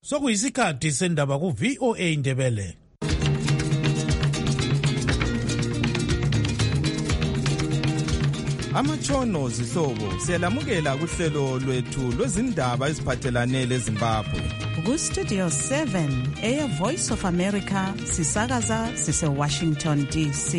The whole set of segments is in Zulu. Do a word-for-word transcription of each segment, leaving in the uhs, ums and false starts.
Sokuyisikhathi sendaba ku V O A Ndebele. Amatshono zihlobo siyalamukela kuhlelo lwethu lwezindaba eziphathelane leZimbabwe. Ku Studio seven, Air Voice of America, sisakaza sise Washington D C.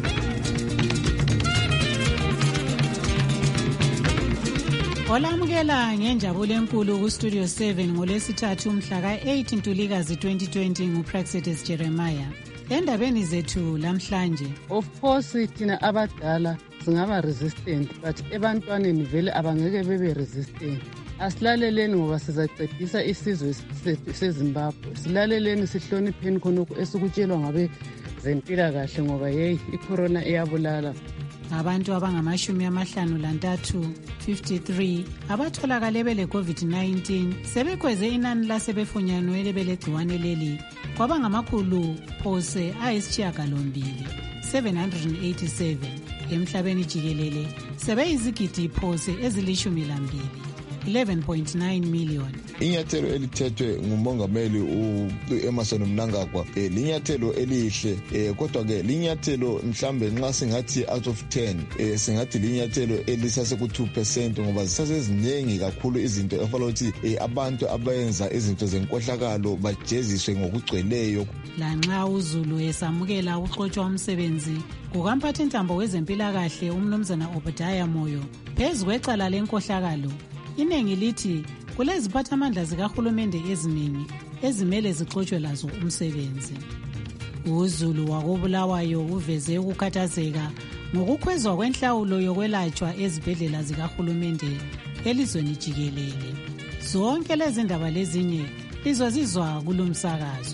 Olamukela ngenjabulo enkulu ku Studio seven ngolesithathu mhla ka eight Ntulikazi twenty twenty nguPraxedes Jeremiah. Endabeni zethu lamhlanje, of course thina abadala singaba resistant but ebantwaneni vele abangeke bebe resistant. Asilaleleni ngoba sizacedisa isizwe seZimbabwe. Silaleleni sihlonipheni khonokho esikutshelwa ngabe zempilakahle ngoba hey icorona iyabulala. Abantu abangamashumi amahlanu lantathu fifty-three abatholakale bele COVID nineteen sebekweze inani lasebefunyanwe lebelegciwane leli kwaba ngamakhulu phose ayisishiyagalombili seven hundred eighty-seven emhlabeni jikelele sebeyizigidi phose ezilishumi lambili eleven point nine million. Inyathelo elithethwe ngumongameli uEmmerson Mnangagwa eh linyathelo elihle eh kodwa ke linyathelo mhlambe nxa singathi out of ten eh singathi linyathelo elisase ku two percent ngoba zisaseziningi kakhulu izinto efanele ukuthi eh abantu abayenza izinto zenkohlakalo bajeziswe ngokugcweleyo. Lanxa uZulu esamukela uxoxwa umsebenzi kukamphathi ntambo wezempilakahle umnumzana Obadiah Moyo phezu kwecala lenkohlakalo, inengi lithi kuleziphathamandla zikahulumende eziningi ezimele zixoxwe lazo umsebenzi. UZulu wakobulawayo uveze ukukhathazeka ngokukhwezwa kwenhlawulo yokwelatshwa ezibhedlela zikahulumende elizweni jikelele. Zonke lezi ndaba lezinye lizozizwa kulumsakazo.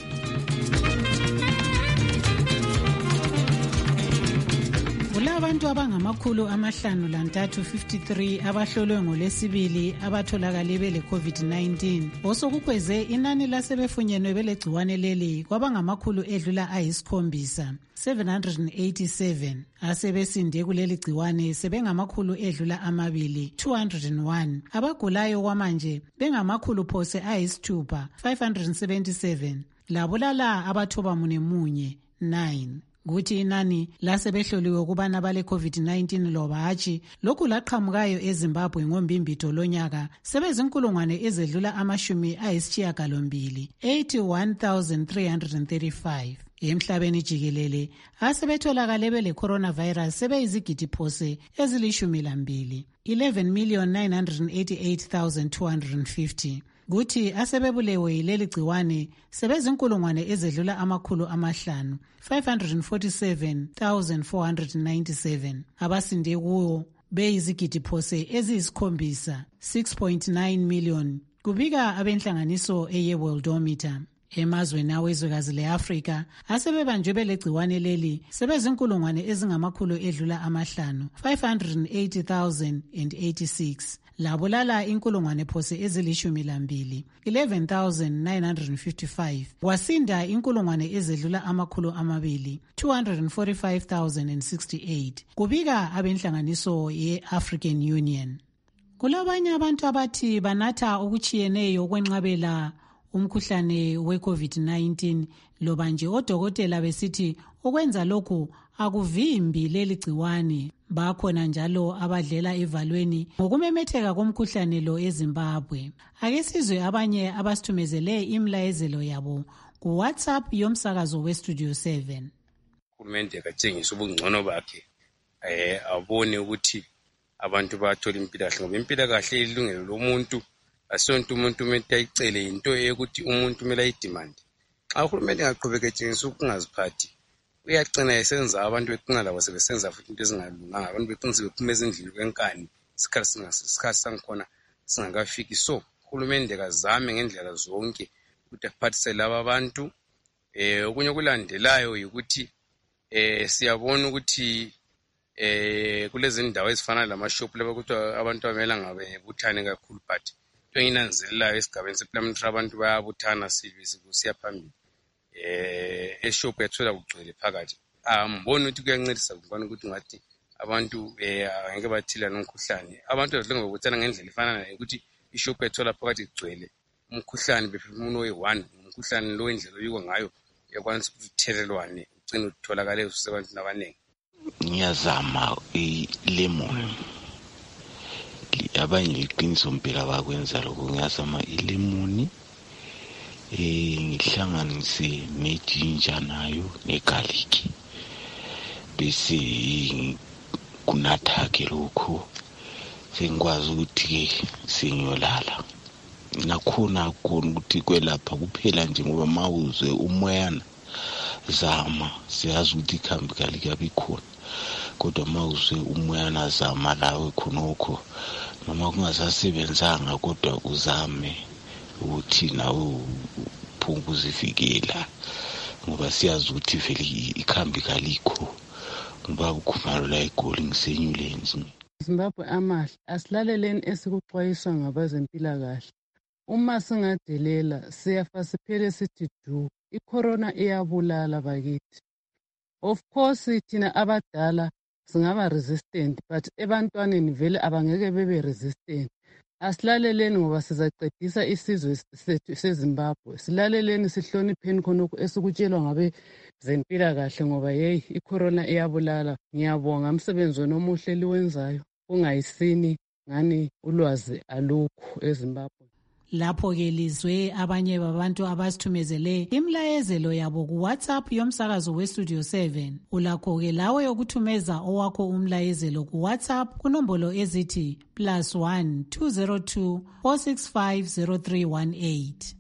Abantu abangamakhulu amahlanu lantathu fifty-three abahlolwe ngolesibili abatholakale bele COVID nineteen osokukweze inani lasebefunyenwe belegciwane leli kwabangamakhulu edlula ayisikhombisa seven hundred eighty-seven asebesinde kuleli gciwane sebengamakhulu edlula amabili two hundred one abagulayo kwamanje bengamakhulu phose ayisithupha five hundred seventy-seven labulala abathoba mune munye nine. Kuthi inani lasebehloliwe kubana bale COVID nineteen loba hatshi lokhu laqhamukayo eZimbabwe ngombimbito lonyaka sebezinkulungwane ezedlula amashumi ayisishiyagalombili eighty-one thousand three hundred thirty-five. Emhlabeni jikelele asebetholakale bele coronavirus sebeyizigidi phose ezilishumi lambili eleven million nine hundred eighty-eight thousand two hundred fifty. Kuthi asebebulewe yileli gciwane sebezinkulungwane ezedlula amakhulu amahlanu five hundred forty-seven thousand four hundred ninety-seven. Abasinde kuwo beyizigidi phose eziyisikhombisa six point nine million kubika abenhlanganiso eye Worldometer. Emazweni awezwekazi leAfrika asebebanjwe belegciwane leli sebezinkulungwane ezingamakhulu edlula amahlanu five hundred eighty thousand eighty-six. Labulala inkulungwane phose ezilishumi lambili eleven thousand nine hundred fifty-five. Wasinda inkulungwane ezedlula amakhulu amabili two hundred forty-five thousand sixty-eight kubika abenhlanganiso ye-African Union. Kulabanye abantu abathi banatha okuchiyeneyo kwenqabela umkhuhlane we-COVID nineteen loba nje odokotela besithi ukwenza lokhu akuvimbi leli gciwane. Bakhona njalo abadlela evalweni ngokumemetheka komkhuhlane lo eZimbabwe. Ake sizwe abanye abasithumezele imlayezelo yabo ku WhatsApp yomsakazo weStudio seven. Uhulumende katshengisa ubungcono bakhe eh abone ukuthi abantu bathola impilakahle ngoba impilakahle ilungelo lomuntu asonto umuntu umuntu ayicele into ukuthi umuntu kumele ayidemand. Xa uhulumende ngaqhubeka etshengisa ukungaziphathi uyagcina esenza abantu beqina labo sebesenza futhi into ezingalunganga abantu beqinise bephuma ezindlini kwenkani isikhathi singasikhathi sangikhona singakafiki. So uhulumende kazame ngendlela zonke ukuthi aphathise laba abantu. Eh okunye okulandelayo ukuthi eh siyabona ukuthi eh kulezi ndawo ezifana lamashop lapho ukuthi abantu abamela ngabe buthane kakhulu but into enginanzelelayo esigabeni sePlamentary abantu bayabuthana siya phambili. Eh eshop ethola kugcwele phakathi amboni ukuthi kuyancedisa kubona ukuthi ngathi abantu eh angeke bathila nomkhuhlane. Abantu badlenge ngokuthana ngendlela efana nayo ukuthi ishop ethola phakathi kugcwele umkhuhlane bephefumula oyi-one umkhuhlane lo indlela oyikwa ngayo yakwanisa ukuthi uthelelwane ugcine utholakale usebantwini abaningi. Ngiyazama ilemon abanye iqiniso mpela bakwenza lokho. Ngiyazama ilemoni eh ngihlanganise nejinja nayo negarlic bese kunatha ke lokho sengikwazi ukuthi ke sengiyolala. Nakhona khona ukuthi kwelapha kuphela nje ngoba mawuzwe umoyana zama siyazi ukuthi ikhambi kalikabi khona, kodwa mawuzwe umoyana zama lawe khonokho noma kungasasebenzanga kodwa uzame ukuthi nawe uphunguzivikela ngoba siyazi ukuthi vele ikhambi kalikho ngoba ukhumalo la eGoli ngisenyulenzi. Zimbabwe amahle asilaleleni esikuxwayiswa ngabezempilakahle. Uma singadelela siyafa siphele sithi du. I-corona iyabulala bakithi. Of course thina abadala singaba resistant but ebantwaneni vele abangeke bebe resistant. Asilaleleni ngoba sizacedisa isizwe sethu seZimbabwe. Silaleleni sihlonipheni khonokho esikutshelwa ngabe zempilakahle ngoba hey i-corona iyabulala. Ngiyabonga umsebenzi omuhle liwenzayo. Ungayisini ngani ulwazi alukho eZimbabwe. Lapho ke lizwe abanye babantu abasithumezele imlayezelo yabo ku WhatsApp yomsakazo we Studio seven. Ulakho ke lawe yokuthumeza owakho umlayezelo ku WhatsApp kunombolo ezithi plus one two zero two four six five zero three one eight.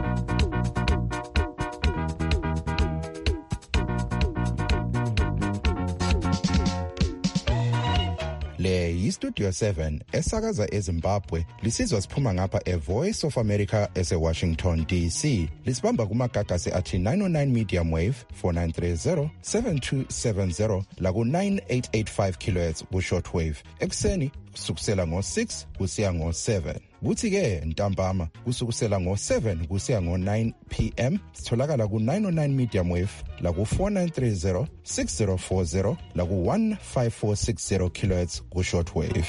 Le yiStudio seven esakaza eZimbabwe lisizwa siphuma ngapha eVoice of America eseWashington D C. Lisibamba kumagagasi athi nine oh nine medium wave four nine three zero seven two seven zero laku nine eight eight five kilohertz ku shortwave. Ekseni kusukusela ngo six kusiya ngo seven. Kuthi ke ntambama kusukusela ngo seven kusiya ngo nine p m sitholakala ku nine oh nine medium wave la ku four nine three zero six zero four zero la ku one five four six zero kilohertz ku shortwave.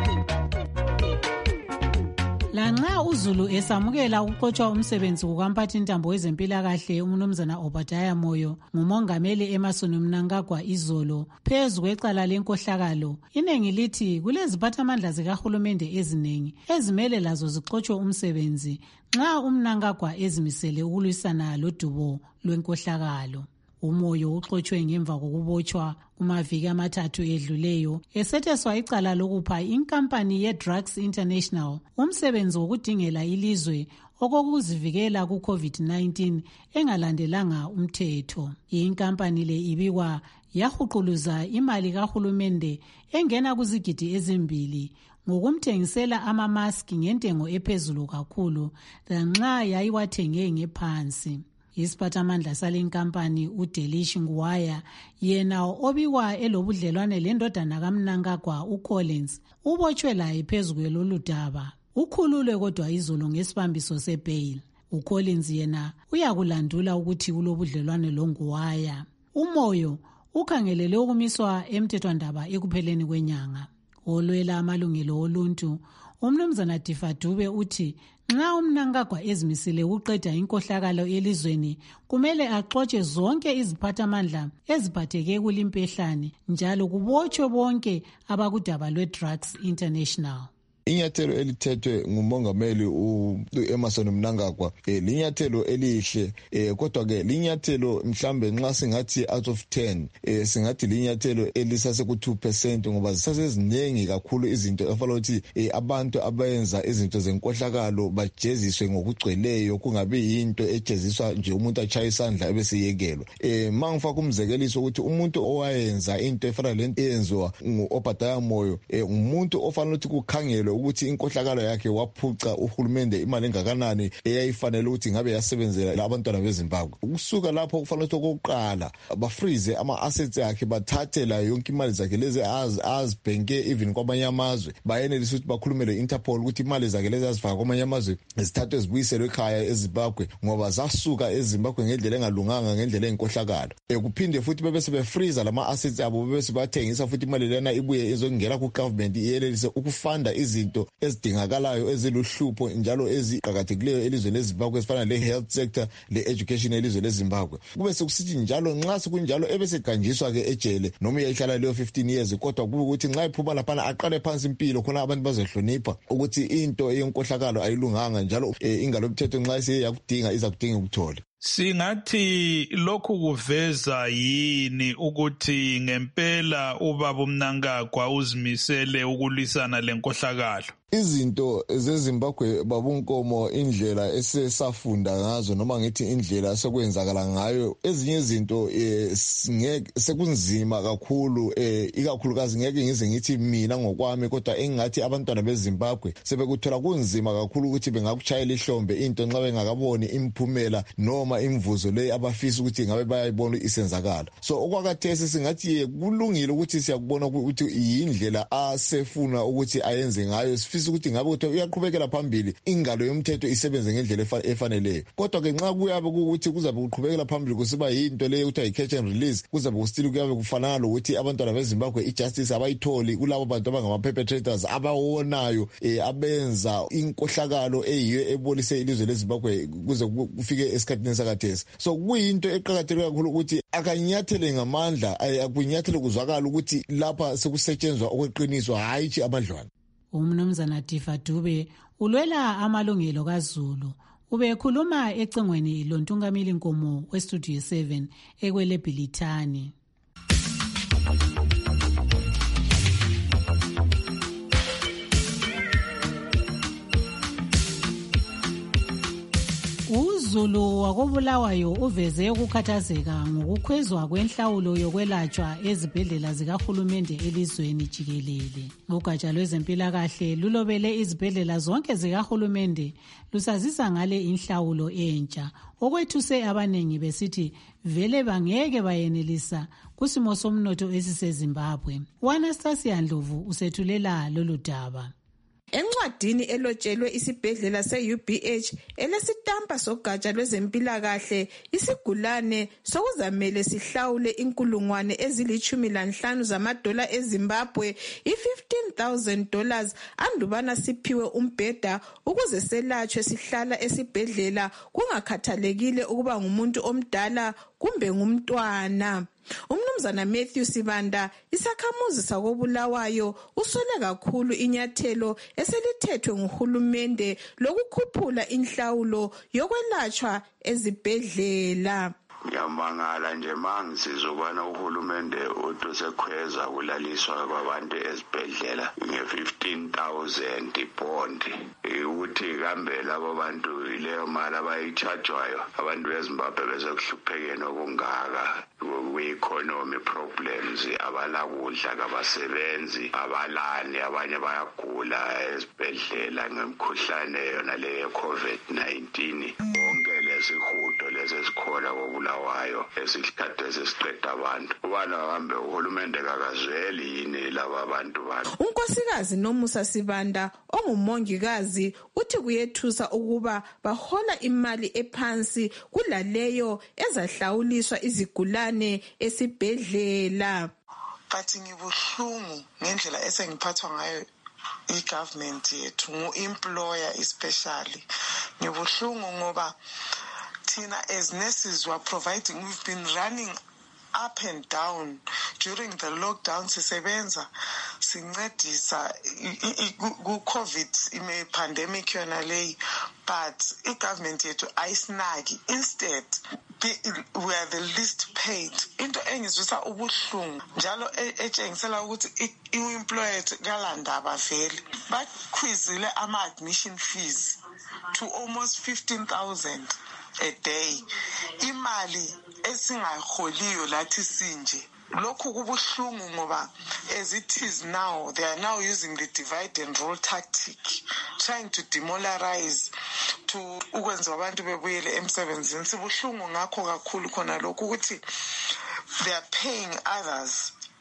Lanxa uZulu esamukela ukuqotshwa umsebenzi kukamphathi intambo wezempilakahle umnumzana Obadiah Moyo ngumongameli Emmerson Mnangagwa izolo phezu kwecala lenkohlakalo, inengi lithi kuleziphathamandla zikahulumende eziningi ezimele lazo ziqotshwe umsebenzi nxa uMnangagwa ezimisele ukulwisana lodubo lwenkohlakalo. Umoyo uxotshwe ngemva kokubotshwa kumaviki amathathu edluleyo esetheswa icala lokupha inkampani ye-Drugs International umsebenzi wokudingela ilizwe okokuzivikela ku-COVID nineteen engalandelanga umthetho. Inkampani le ibikwa yahuquluza imali kahulumende engena kuzigidi ezimbili ngokumthengisela amamaski ngentengo ephezulu kakhulu lanxa yayiwathenge ngephansi. Isiphathamandla sale nkampani uDelish Ngwaya yena obikwa elobudlelwane lendodana kaMnangagwa uCollins ubotshwe laye phezu kwelolu daba. Ukhululwe kodwa izolo ngesibambiso sebail. uCollins yena uyakulandula ukuthi kulobudlelwane loNgwaya. Umoyo ukhangelele ukumiswa emthethwandaba ekupheleni kwenyanga. Olwela amalungelo oluntu umnumzana Difadube uthi nxa uMnangagwa ezimisele ukuqeda inkohlakalo elizweni kumele axotshe zonke iziphathamandla eziphatheke kulimpehlane njalo kubotshwe bonke abakudaba lwe-Drugs International. Inyathelo elithethwe ngumongameli uEmmerson Mnangagwa eh linyathelo elihle eh kodwa ke linyathelo mhlambe nxa singathi out of ten eh singathi linyathelo elisase ku two percent ngoba zisaseziningi kakhulu izinto efana ukuthi eh, abantu abayenza izinto zenkohlakalo bajeziswe ngokugcweleyo kungabi into ejeziswa nje umuntu achaya isandla ebesiyekelwa. Eh mangifaka umzekeliso ukuthi umuntu owayenza into efana lento eyenziwa nguObadiah Moyo eh umuntu ofana ukuthi kukhangelwe ukuthi inkohlakalo yakhe waphuca uhulumende imali engakanani eyayifanele ukuthi ngabe yasebenzela abantwana beZimbabwe. Ukusuka lapho kufanele ukuthi okokuqala bafreeze ama assets akhe bathathe la yonke imali zakhe lezi az azibhenke even kwamanye amazwe bayenelisa ukuthi bakhulumele Interpol ukuthi imali zakhe lezi azifaka kwamanye amazwe zithathwe zibuyiselwe ekhaya eZimbabwe ngoba zasuka eZimbabwe ngendlela engalunganga ngendlela enkohlakalo. Ekuphinde futhi bebese befreeze lama assets abo bebese bathengisa futhi imali lena ibuye izongena ku government iyelelise ukufunda izi izinto ezidingakalayo eziluhlupho njalo eziqhakathekileyo elizweni leZimbabwe ezifana le-health sector le-education elizwe leZimbabwe. Kube sekusithi njalo nxa sekunjalo ebeseganjiswa ke ejele noma uyayihlala leyo fifteen years kodwa kube ukuthi nxa iphuma laphana aqale phansi impilo khona abantu bazehlonipha ukuthi into yenkohlakalo ayilunganga njalo ingalo yomthetho nxa iseyakudinga izakudinga ukuthola. Singathi lokhu kuveza yini ukuthi ngempela ubaba uMnangagwa uzimisele ukulwisana lenkohlakalo? Izinto zeZimbabwe babunkomo indlela esesafunda ngazo noma ngithi indlela esekwenzakala ngayo ezinye izinto eh, sekunzima kakhulu eh, ikakhulukazi ngeke ngize ngithi mina ngokwami kodwa engathi abantwana beZimbabwe sebekuthola kunzima kakhulu ukuthi bengakuchayela ihlombe into nxa bengakaboni imphumela noma imvuzo le abafisa ukuthi ngabe bayayibona isenzakala. So okwakathesi singathi kulungile ukuthi siyakubona ukuthi yindlela asefuna ukuthi ayenze ngayo sifisa ukuthi ngabe ukuthi uyaqhubekela phambili ingalo yomthetho isebenze ngendlela efaneleyo. Kodwa ke nxa kuyabe ukuthi kuzabe kuqhubekela phambili kusiba yinto leyo ukuthi ay-catch and release kuzabe kusitile kuyabe kufanana lokuthi abantwana beZimbabwe ijustice abayitholi kulabo bantu abangama-perpetrators abawonayo eh, abenza inkohlakalo eyiyo ebolise ilizwe leZimbabwe kuze kufike esikhathini sakathesi. So kuyinto eqhakatheke kakhulu ukuthi akanyathele ngamandla akunyathele kuzwakala ukuthi lapha sekusetshenzwa okweqiniso hayi nje amadlwana. Umnumzana Tifa Dube ulwela amalungelo kaZulu ubekhuluma ecengweni lontungameli Nkomo weStudio seven ekwele Bhilithani. UZulu wakobulawayo uveze ukukhathazeka ngokukhwezwa kwenhlawulo yokwelatshwa ezibhedlela zikahulumende elizweni jikelele. Ugatsha lwezempilakahle lulobele izibhedlela zonke zikahulumende lusazisa ngale inhlawulo entsha okwethuse abanengi besithi vele bangeke bayenelisa kusimo somnotho esiseZimbabwe. Anastasia Ndlovu usethulela lolu daba. Encwadini elotshelwe isibhedlela se-U B H elesitampa sogatsha lwezempilakahle isigulane sokuzamele sihlawule inkulungwane ezilithumi lanhlanu zamadola eZimbabwe i-fifteen thousand dollars andubana siphiwe umbheda ukuze selatshwe sihlala esibhedlela kungakhathalekile ukuba ngumuntu omdala kumbe ngumntwana. Umnumzana Matthew Sibanda isakhamuzi sakobulawayo usole kakhulu inyathelo eselithethwe nguhulumende lokukhuphula inhlawulo yokwelatshwa ezibhedlela. Ngiyamangala nje mangizizwa ukubana uhulumende usekhweza kulaliswa kwabantu ezibhedlela nge-fifteen thousand bond ukuthi kambe labo bantu ileyo mali abayitshajwayo abantu beZimbabwe bezekuhluphekeni okungaka kwe-economy problems abalakudla kabasebenzi abalani abanye bayagula ezibhedlela ngemkhuhlane yona le COVID nineteen bonke lesihudo lesikhona kobulawayo esikhathi esisiqeda abantu ubana hambe uhulumende kakazweli yini laba bantu bantu. Unkosikazi Nomusa Sibanda ongumongikazi uthi kuyethusa ukuba bahola imali ephansi kulaleyo ezahlawuliswa izigulane esibhedlela. But ngibuhlungu ngendlela esengiphathwa ngayo i-government yethu ngu-employer especially. Ngibuhlungu ngoba Tina as nurses were providing, we've been running up and down during the lockdown sisebenza sincedisa ku-COVID ime pandemic yona leyi, but i-government yethu ayisinaki. Instead we are the least paid. Into engizwisa ubuhlungu njalo etshengisela ukuthi i-employer yethu kalandaba vele bakhwizile ama-admission fees to almost fifteen thousand a day, imali esingayiholiyo lathi sinje. Lokhu kubuhlungu ngoba as it is now they are now using the divide and rule tactic, trying to demoralize to ukwenza abantu bebuyele emsebenzini. Sibuhlungu ngakho kakhulu khona lokhu ukuthi they are paying others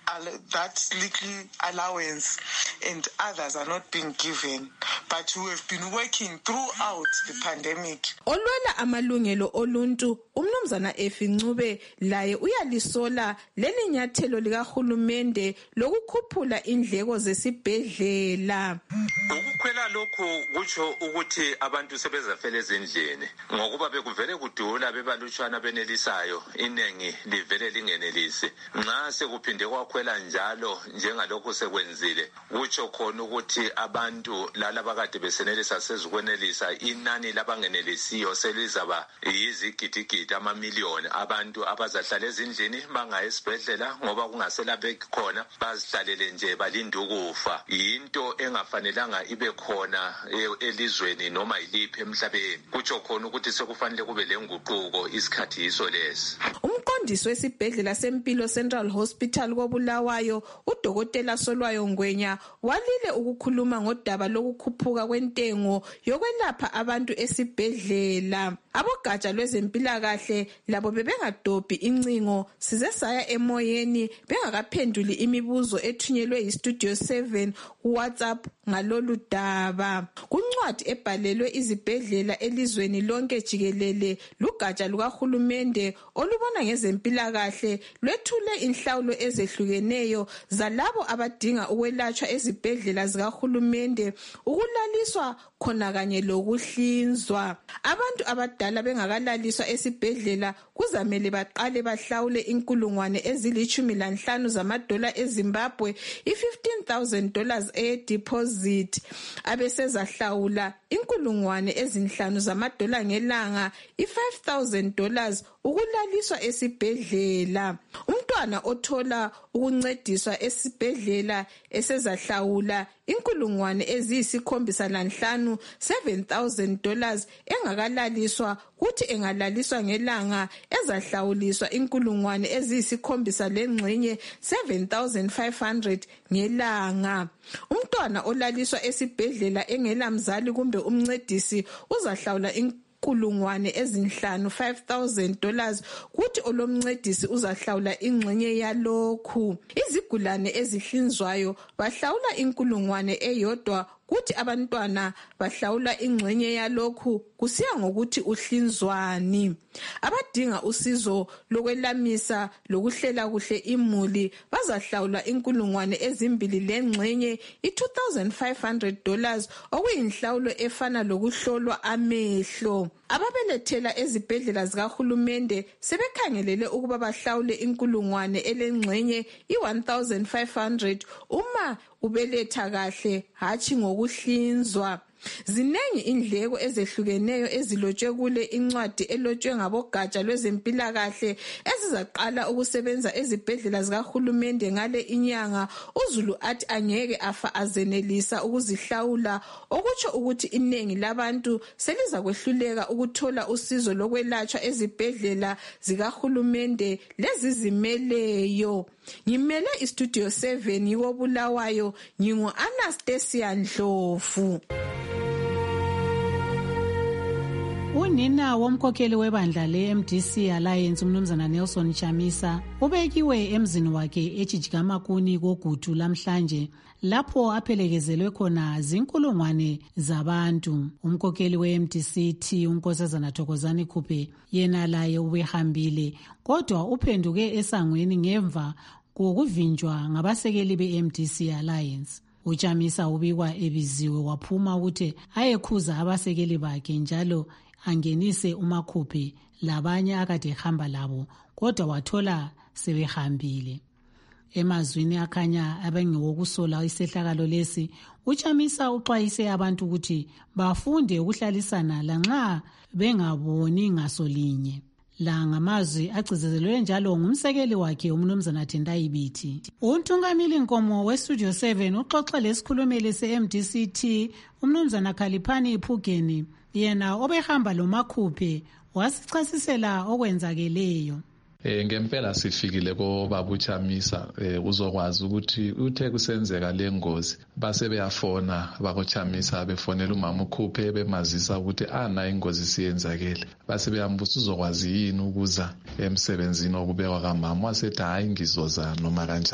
that little allowance and others are not being given, but who have been working throughout the pandemic. Olwela amalungelo oluntu umnumzana Effie Ncube laye uyalisola leli nyathelo likahulumende lokukhuphula indleko zesibhedlela. Ukukhwela lokho kutsho ukuthi abantu sebezafela ezindlini ngokuba bekuvele kudula bebalutshwana benelisayo inengi livele lingenelisi. Nxa sekuphinde kwakhwela njalo njengalokho sekwenzile kutsho khona ukuthi abantu lalaba kade besenelisa sezikwenelisa inani labangenelisiyo selizaba yizigidigidi amamiliyoni abantu abazahlala ezindlini bangaya esibhedlela ngoba kungasela bekhona bazihlalele nje balinde ukufa. Yinto engafanelanga ibe khona elizweni noma yiliphi emhlabeni. Kutsho khona ukuthi sekufanele kube lenguquko isikhathi yiso lesi. Umqondisi wesibhedlela sempilo Central Hospital koBulawayo udokotela Solwayo Ngwenya walile ukukhuluma ngodaba lokukhuphuka kwentengo yokwelapha abantu esibhedlela. Abogatsha lwezempilakahle labo bebengadobhi incingo size saya emoyeni bengakaphenduli imibuzo ethunyelwe yiStudio seven WhatsApp ngalolu daba. Kuncwadi ebhalelwe izibhedlela elizweni lonke jikelele lugatsha lukahulumende olubona ngezempilakahle lwethule inhlawulo ezehlukeneyo zalabo abadinga ukwelatshwa ezibhedlela zikahulumende ukulaliswa khona kanye lokuhlinzwa. Abantu abadala bengakalaliswa esibhedlela kuzamele baqale bahlawule inkulungwane ezilitshumi lanhlanu zamadola eZimbabwe i-fifteen thousand dollars e deposit abesezahlawula inkulungwane ezinhlanu zamadola ngelanga i-five thousand dollars ukulaliswa esibhedlela. Umntwana othola ukuncediswa esibhedlela esezahlawula inkulungwane eziyisikhombisa lanhlanu seven thousand dollars engakalaliswa kuthi engalaliswa ngelanga ezahlawuliswa inkulungwane eziyisikhombisa lengxenye seven thousand five hundred ngelanga. Umntwana olaliswa esibhedlela engela mzali kumbe umncedisi uzahlawula inkulungwane ezinhlanu five thousand dollars kuthi olomncedisi uzahlawula ingxenye yalokhu. Izigulane ezihlinzwayo bahlawula inkulungwane eyodwa kuthi abantwana bahlawula ingxenye yalokhu kusiya ngokuthi uhlinzwani. Abadinga usizo lokwelamisa lokuhlela kuhle imuli bazahlawula inkulungwane ezimbili lengxenye i-two thousand five hundred dollars okuyinhlawulo efana lokuhlolwa amehlo. Ababelethela ezibhedlela zikahulumende sebekhangelele ukuba bahlawule inkulungwane elengxenye i-one thousand five hundred uma ubeletha kahle hatshi ngokuhlinzwa. Zinengi indleko ezehlukeneyo ezilotshwe kule incwadi elotshwe ngabogatsha lwezempilakahle ezizaqala ukusebenza ezibhedlela zikahulumende ngale inyanga. uZulu athi angeke afa azenelisa ukuzihlawula okutsho ukuthi inengi labantu seliza kwehluleka ukuthola usizo lokwelatshwa ezibhedlela zikahulumende lezizimeleyo. Ngimele iStudio seven yikoBulawayo ngingu Anastasia Ndlovu. Unina womkhokheli webandla le-M D C Alliance umnumzana Nelson Chamisa ubekiwe emzini wakhe eChijikamakuni koGutu lamhlanje lapho aphelekezelwe khona zinkulungwane zabantu. Umkhokheli we-M D C T unkosazana Thokozani Khuphe yena laye ubehambile kodwa uphenduke esangweni ngemva kokuvinjwa ngabasekeli be-M D C Alliance. UChamisa ubikwa ebiziwe waphuma ukuthi ayekhuza abasekeli bakhe njalo angenise uMakhuphe labanye akade ehamba labo kodwa wathola sebehambile. Emazwini akhanya abengiwokusola isehlakalo lesi, uChamisa uxwayise abantu ukuthi bafunde ukuhlalisana lanxa bengaboni ngasolinye. La ngamazwi agcizelelwe njalo ngumsekeli wakhe umnumzana Tendai Biti. Untungamili Nkomo weStudio seven uxoxa lesikhulumeli se-M D C T umnumzana Khaliphani Phugeni yena obehamba loMakhuphe wasichasisela okwenzakeleyo. Eh ngempela sifikile ko babuChamisa eh uzokwazi ukuthi uthe kusenzeka lengozi base beyafona bakoChamisa befonela umama uKhuphe bemazisa ukuthi ana ingozi siyenzakele base beyambuza uzokwazi yini ukuza emsebenzini okubekwa kamama wasethi hayi ngizoza noma kanjani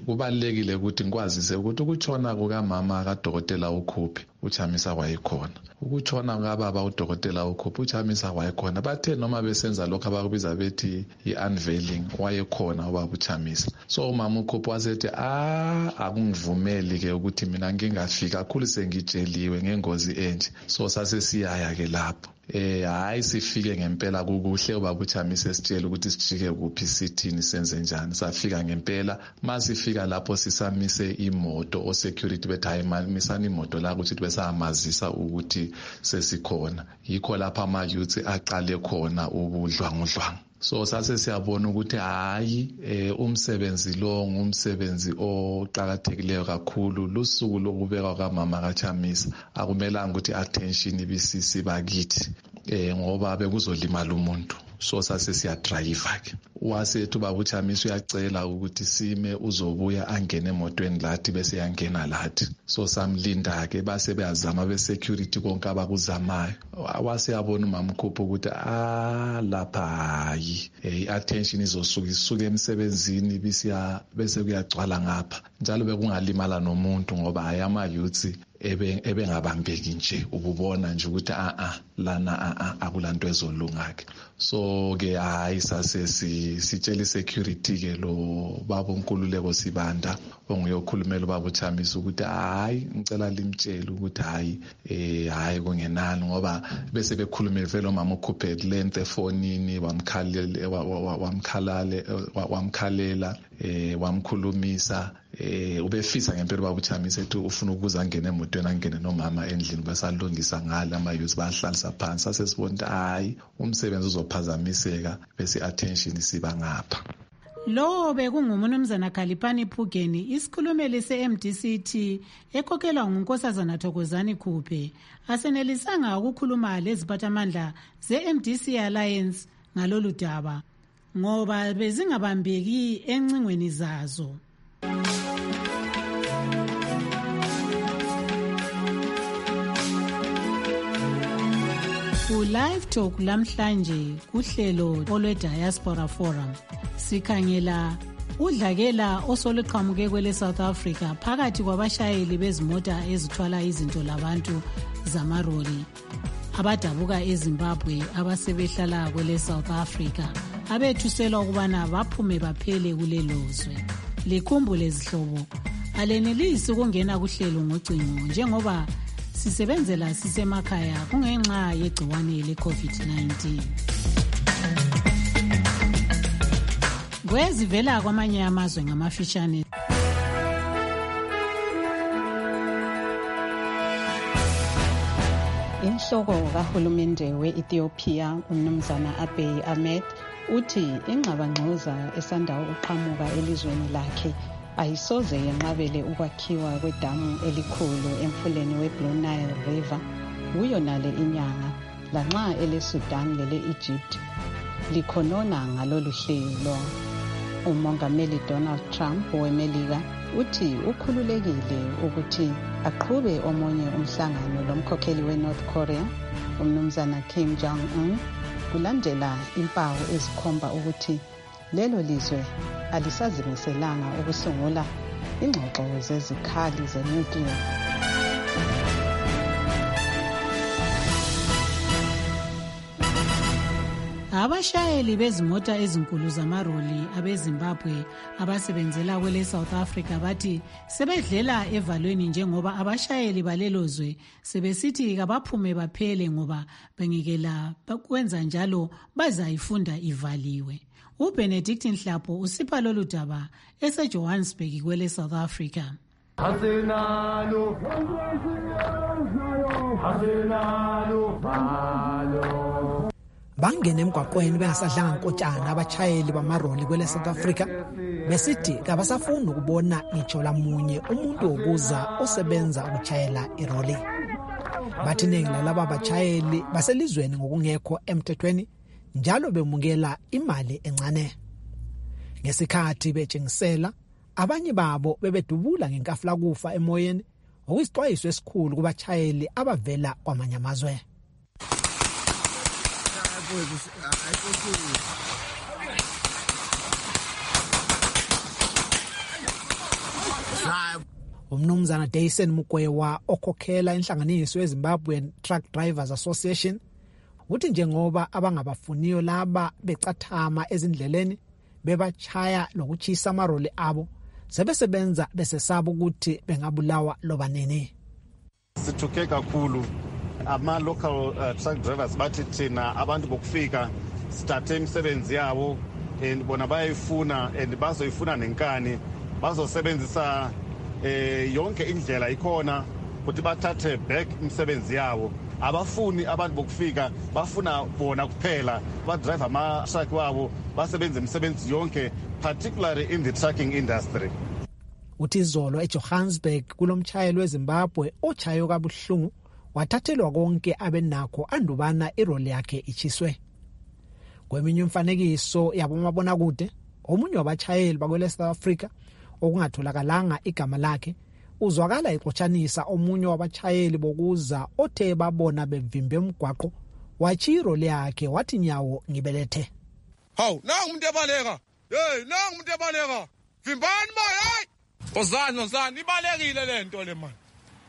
kubalekile ukuthi ngikwazise ukuthi ukutshona kukamama kaDokotela uKhuphe uChamisa wayekhona, ukutshona kababa uDokotela uKhuphe uChamisa wayekhona. Bathe noma besenza lokho abakubiza bethi i-unveiling wayekhona ubaba uChamisa. So umama uKhuphe wasethi ah akungivumeli ke ukuthi mina ngingafika kakhulu sengitsheliwe ngengozi enje. So sase siyaya ke lapho eh hayi sifike ngempela kukuhle ubaba uChamisa esitshela ukuthi sijike kuphi sithini senze njani. Safika ngempela masifika lapho sisamise imoto o security bethi hayi misana imoto la ukuthi besamazisa ukuthi sesikhona. Yikho lapha ama youth aqale khona ubudlwangudlwanga. So sase siyabona ukuthi hayi eh umsebenzi lo ngumsebenzi oqhakathekileyo kakhulu. Lusuku lokubekwa kaMama kaChamisa akumelanga ukuthi attention ibisisi bakithi eh ngoba bekuzolimala umuntu. So sase siya drive ke wasethu baba uChamisa uyacela ukuthi sime uzobuya angene emotweni lathi bese yangena lathi. So samlinda ke base beyazama be security konke abakuzamayo. Wase yabona umama uKhuphe ukuthi ah lapha hayi eh attention izosuka isuke emsebenzini bisiya bese kuyagcwala ngapha njalo bekungalimala nomuntu ngoba ayama youth ebe ebengabambeki nje ububona nje ukuthi a a lana a a akulanto ezolunga ke. So ke hayi sase sitshela security ke lo baba uNkululeko Sibanda onguyokhulumela ubaba uChamisa ukuthi hayi ngicela limtshela ukuthi hayi eh hayi kungenani ngoba bese bekhulumela vele umama uKhuphe lente efonini wamkhalele wamkhalale wamkhalela eh wamkhulumisa eh ubefisa ngempela ubaba uChamisa ethi ufuna ukuza ngene emotweni angene nomama endlini basalungisa ngala ama youth bahlalisa phansi. Sase sibona hayi umsebenzi uzophazamiseka bese attention siba ngapha. Lo bekunguMnumzana Khalipani Phugeni isikhulumeli se-M D C T ekhokelwa nguNkosazana Thokozani Khuphe asenelisanga ukukhuluma leziphathamandla ze-M D C Alliance ngalolu daba ngoba bezingabambeki encingweni zazo. Ku-Live Talk lamhlanje kuhlelo olwe Diaspora Forum sikhangela udlakela osoluqhamuke kwele South Africa phakathi kwabashayeli bezimota ezithwala izinto labantu zamaroli abadabuka eZimbabwe abasebehlala kwele South Africa abethuselwa ukubana baphume baphele kulelozwe. Likhumbule zihlobo alenelisi ukungena kuhlelo ngocingo njengoba sisebenzela sisemakhaya kungenxa yegciwane le-COVID nineteen. Kwezivela kwamanye amazwe ngamafishane. Inhloko kahulumende we-Ethiopia uMnumzana Abiy Ahmed uthi ingxabangxoza esanda ukuqhamuka elizweni lakhe ayisoze yenqabele ukwakhiwa kwedamu elikhulu emfuleni weBlue Nile River kuyo nale inyanga lanxa eleSudan lele-Egypt likhonona ngalolu hlelo. Umongameli Donald Trump weMelika uthi ukhululekile ukuthi aqhube omunye umhlangano lomkhokheli weNorth Korea uMnumzana Kim Jong-un kulandela impawu ezikhomba ukuthi lelo lizwe alisazimiselanga ukusungula ingxoxo zezikhali zenuclear. Abashayeli bezimota ezinkulu zamaroli abeZimbabwe abasebenzela kwele South Africa bathi sebedlela evalweni njengoba abashayeli balelozwe sebesithi kabaphume baphele ngoba bengekela bakwenza njalo bazayifunda ivaliwe. uBenedict Nhlapo usipha lolu daba eseJohannesburg kwele South Africa. Hasenalo Hasenalo Hasenalo bangena emgwaqweni bengasadlanga nkotshana abashayeli bamaroli kwele South Africa besithi kabasafuni ukubona ngitsho lamunye umuntu obuza osebenza ukuchayela iroli. Bathi ningi lalaba abashayeli baselizweni ngokungekho emthethweni njalo bemukela imali encane. Ngesikhathi betshengisela abanye babo bebedubula ngenkafula kufa emoyeni okuyisixwayiso esikhulu kubachayeli abavela kwamanye amazwe. Umnumzana Dyson Mukwewa okhokhela inhlanganiso yeZimbabwean Truck Drivers Association uthi njengoba abangabafuniyo laba becathama ezindleleni bebachaya lokuchisa amaroli abo sebesebenza besesaba ukuthi bengabulawa loba nini. Sithuke kakhulu ama local uh, truck drivers bathi thina abantu bokufika start imisebenzi yabo and bona bayifuna and bazoyifuna nenkani bazosebenzisa eh yonke indlela ikhona ukuthi bathathe back imisebenzi yabo. Abafuni abantu bokufika bafuna bona kuphela ba drive ama truck wabo basebenza imisebenzi yonke particularly in the trucking industry. Uthi izolo eJohannesburg kulomchayeli weZimbabwe ochayo kabuhlungu wathathelwa konke abenakho andubana iroli yakhe ichiswe. Kweminye imfanekiso yabomabona kude omunye wabachayeli bakwele South Africa okungatholakalanga igama lakhe uzwakala ixotshanisa omunye wabachayeli bokuza othe babona bevimbe umgwaqo wachiro yakhe wathi nyawo ngibelethe. Hawu nangu umuntu ebaleka. Hey nangu umuntu ebaleka. Vimbani boy hey. Ozani ozani ibalekile lento le man.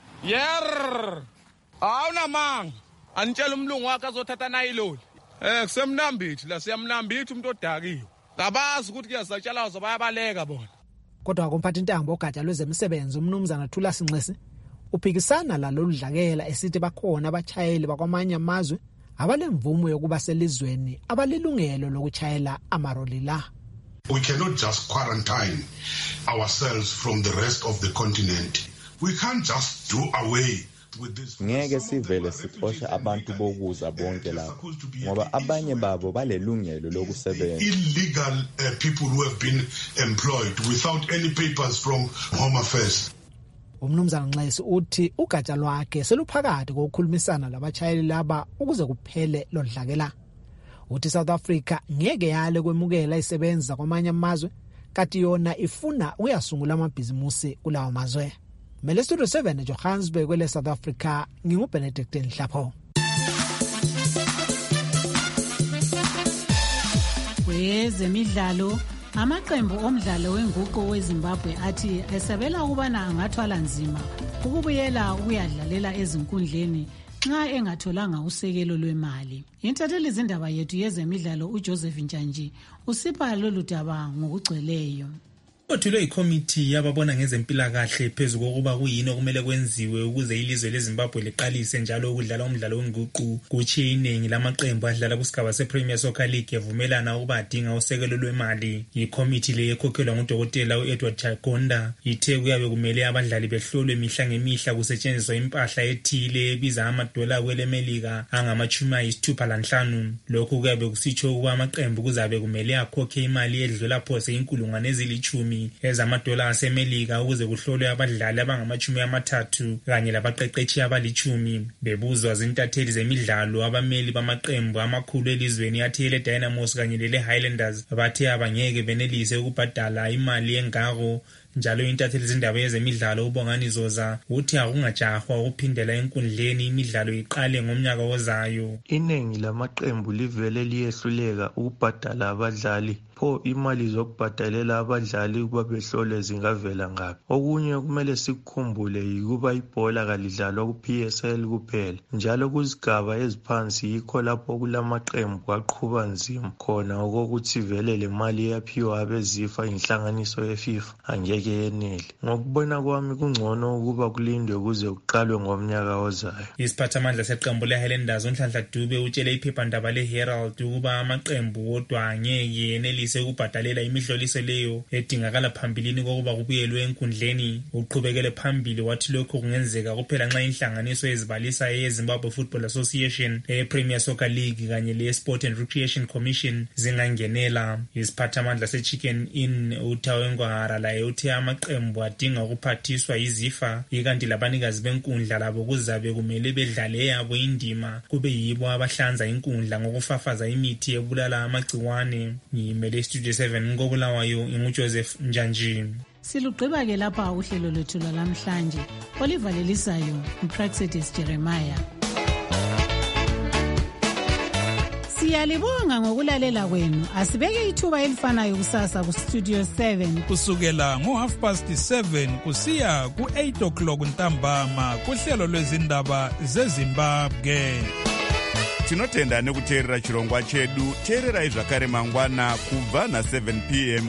Yer. Awuna manga. Anitshela umlungu wakhe azothatha nayiloli. Eh kusemnambithi la siyamnambithi umuntu odakiwe. Kabazi ukuthi kuyazatshala bayabaleka bona. Kodwa komphathi intambo ogatsha lwezemisebenzi umnumzana Thula Sinxesi uphikisana lalolu dlakela esithi bakhona abachayeli bakwamanye amazwe abalemvumo yokuba selizweni abalilungelo lokuchayela amaroli la. We cannot just quarantine ourselves from the rest of the continent. We can't just do away with this. Ngeke sivele sixoshe abantu bokuza bonke la ngoba abanye babo balelungelo lokusebenza. Illegal uh, people who have been employed without any papers from Home Affairs. Umnumzana Nxesi uthi ugatsha lwakhe seluphakathi kokukhulumisana labachayeli laba ukuze kuphele lodlakela. Uthi South Africa ngeke yale kwemukela isebenza kwamanye amazwe kati yona ifuna uyasungula amabhizimusi kulawo mazwe. Mele Studio seven eJohannesburg kwele South Africa nginguBenedict Nhlapho. Kwezemidlalo amaqembu omdlalo wenguqu weZimbabwe athi esabela ukubana angathwala nzima ukubuyela ukuyadlalela ezinkundleni nxa engatholanga usekelo lwemali. Intatheli izindaba yethu yezemidlalo uJoseph Njanji usipha lolu daba ngokugcweleyo. Othulwe ikomiti yababona ngezempilakahle phezulu kokuba kuyini okumele kwenziwe ukuze ilizwe leZimbabwe liqalise njalo ukudlala umdlalo wenguqu kutshiye iningi lamaqembu adlala kusigaba sePremier Soccer League evumelana ukuba adinga usekelo lwemali. Ikomiti le ekhokhelwa ngudokotela uEdward Chakonda ithe kuyabe kumele abadlali behlolwe mihla ngemihla kusetshenziswa impahla ethile ebiza amadola kwelemelika angamachumi ayisithupha lanhlanu. Lokhu kuyabe kusitsho ukuba amaqembu kuzabe kumele akhokhe imali edlula phose inkulungwane ezilithumi ezamadola asemelika ukuze kuhlolwe abadlali abangamachumi amathathu kanye labaqeqetshi abalichumi. Bebuzwa zintatheli zemidlalo abameli bamaqembu amakhulu elizweni athele Dynamos kanye lele Highlanders bathe abangeke benelise ukubhadala imali engako. Njalo intatheli izindaba yezemidlalo uBongani Zoza uthi akungajahwa ukuphindela enkundleni imidlalo iqale ngomnyaka ozayo. Inengi lamaqembu livele liyehluleka ukubhadala abadlali. Pho imali zokubhadalela abadlali kuba behlole zingavela ngapi? Okunye kumele sikukhumbule yikuba ibhola kalidlalwa ku P S L kuphela. Njalo kuzigaba eziphansi yikho lapho kulamaqembu aqhuba nzima khona okokuthi vele le mali yaphiwa abezifa inhlanganiso yeFIFA angeke yenele. Ngokubona kwami kungcono ukuba kulindwe kuze kuqalwe ngomnyaka ozayo. Isiphathamandla seqembu leHighlanders uNhlanhla Dube utshele iphephandaba leHerald ukuba amaqembu wodwa angeke yenelise ukubhadalela imihloliso leyo edingakala phambilini kokuba kubuyelwe enkundleni. Uqhubekele phambili wathi lokho kungenzeka kuphela nxa inhlanganiso ezibalisa yeZimbabwe Football Association, ePremier Soccer League kanye leSport and Recreation Commission zingangenela. Isiphathamandla seChicken Inn uThawe Ngwahara laye uthi amaqembu adinga ukuphathiswa izifa ikanti labanikazi benkundla labo kuzabe kumele bedlale yabo indima kube yibo abahlanza inkundla ngokufafaza imithi ebulala amagciwane. Ngimele Studio seven ngobulawayo inguJoseph Njanji. Silugqiba ke lapha uhlelo lwethu lamhlanje olivalelisayo uPraxedis Jeremiah. Siyalibonga ngokulalela kwenu. Asibeke ithuba elifanayo kusasa ku Studio seven. Kusukela ngo half past seven kusiya ku eight o'clock ntambama kuhlelo lwezindaba zeZimbabwe. Tinotenda nekuteerera chirongwa chedu. Teererai zvakare mangwana kubva na seven p m